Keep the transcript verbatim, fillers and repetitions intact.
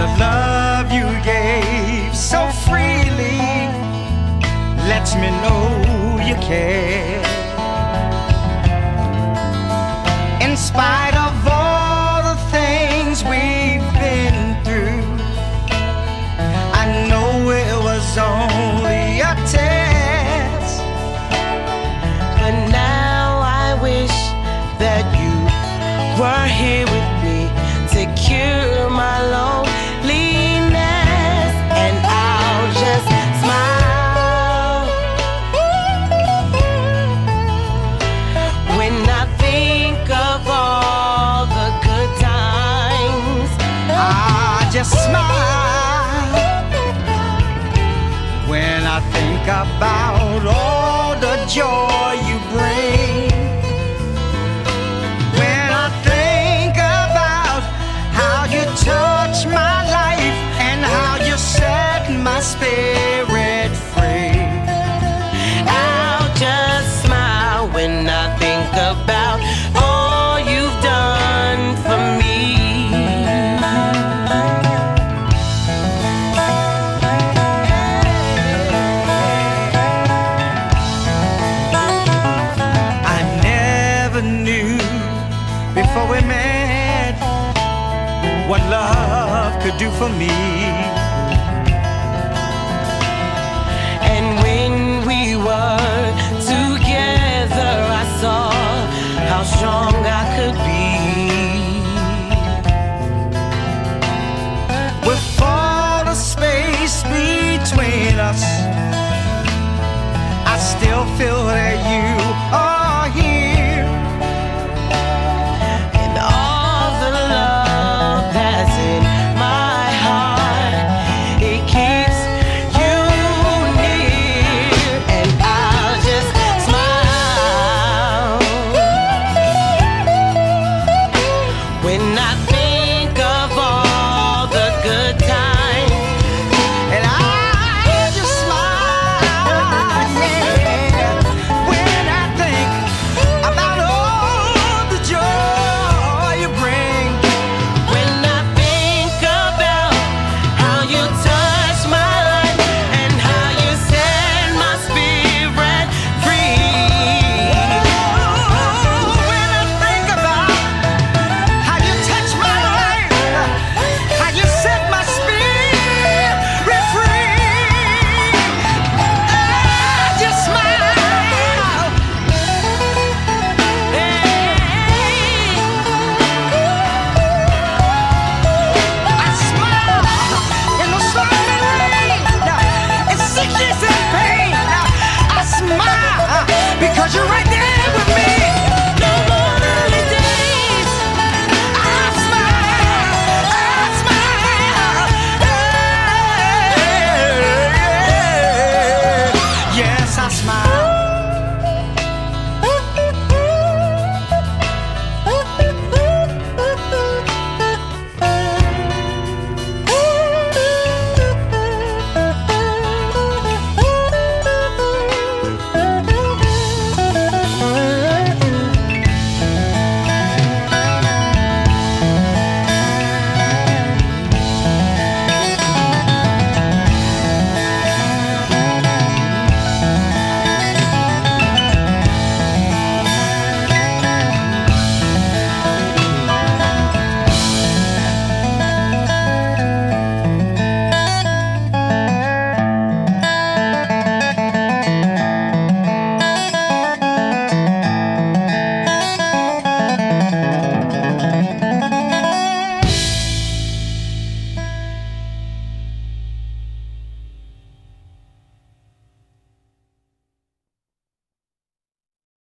the love you gave so freely lets me know you care. In spite of all the things we've been through, I know it was only a test. But now I wish that you were here with me to cure my loneliness, and I'll just smile when I think of all the good times. I just smile when I think about all the joy you bring. When I think about how you touch my life and how you set my spirit free. I'll just smile when I think about all you've done for me. I never knew before we met what love could do for me. And when we were together, I saw how strong I could be. With all the space between us, I still feel that you